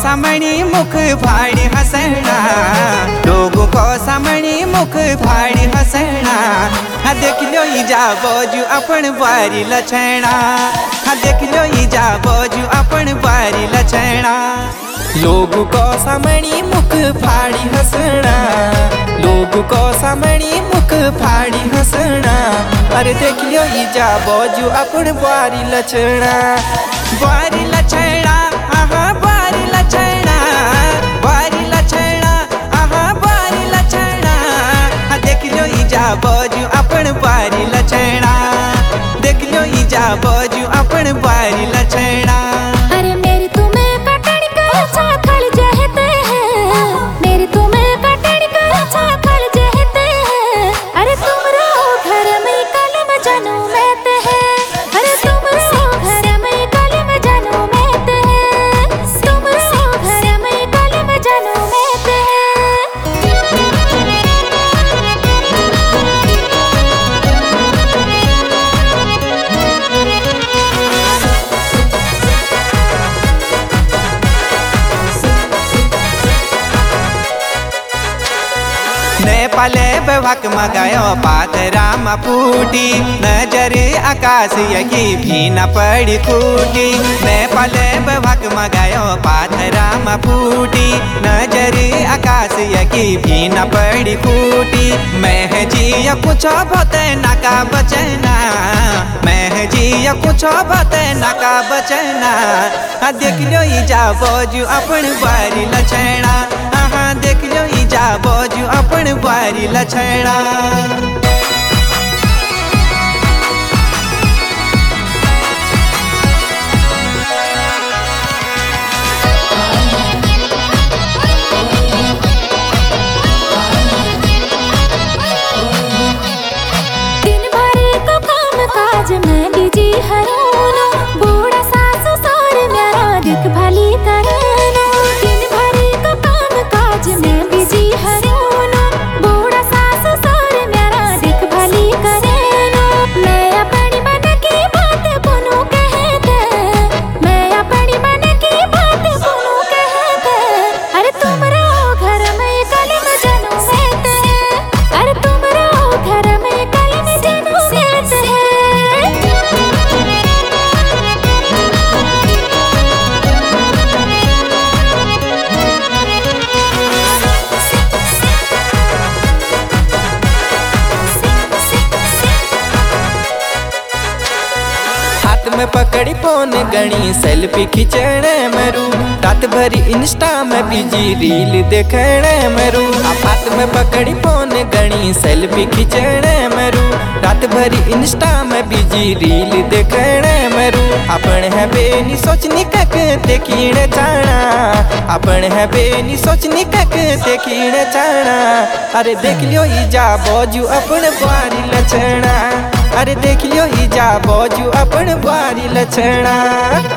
सामने मुख फाड़ी हंसना, लोगों को सामने मुख फाड़ी हंसना। हाँ देख लो जा बाजू अपन बारी लछना, हाँ देख लो जा बाजू अपन बारी लछना। लोगों को सामने मुख फाड़ी हंसना, लोगों को सामने मुख फाड़ी हंसना। अरे देख लो जा बाजू अपन बारी लछना, बारी लछना, आहा बारी लछना, बारी लछना, आहा बारी लछना। हाँ देख लो जा बाजू अपन बारी लछना, देख लो जा बाजू अपन बारी लछना। अरे मेरी तुम्हें कटड़ी का चाखल जहते हैं, मेरी तुम्हें कटड़ी का चाखल जहते हैं। अरे तुम रहो घर में कलम जनू में ते है, अरे तुम रहो घर में कलम जनू में ते है, तुम रहो घर में कलम जनू में ते है। नेपाले बहक मगायो पाथराम फूटी, नजर आकाश यकी भी न पड़ी फूटी। नेपाले बहक मगायो पाथराम फूटी, नजर आकाश यकी भी न पड़ी फूटी। मैं जी कुछ बोते नका बचना, मैं जी कुछ बोते नका बचना। देख लो जा बाजू अपन बारी लछना, हाँ देख लो जा बाजू अपन बारी लछना। दिन भर को काम काज में बिजी हरोनो, बूढ़ा सासु ससुर मेरा देखभाली करनो। दिन भर को काम काज में बिजी हरोनो, बूढ़ा सासु ससुर मेरा देखभाली करनो। मैं अपनी मन की बात बुनू कहते, मैं अपनी मन की बात बुनू कहते। अरे तुम रहो घर में कलम जनू में ते है, अरे तुम रहो घर में कलम जनू में ते है। हाथ में पकड़ी फोन गणी सेल्फी खिंचने मरू, रात भरी इंस्टा में बिजी रील देखने मरू। हाथ में पकड़ी फोन गणी सेल्फी खिंचने मरू, रात भरी इंस्टा में बिजी रील देखने मरू। अपन है बेनी सोचनी कक देखीने चाना, अपन है बेनी सोचनी कक देखीने चाना। अरे देख लियो जा बाजू अपन बारी लछना, अरे देख लियो जा बाजू अपन बारी लछना।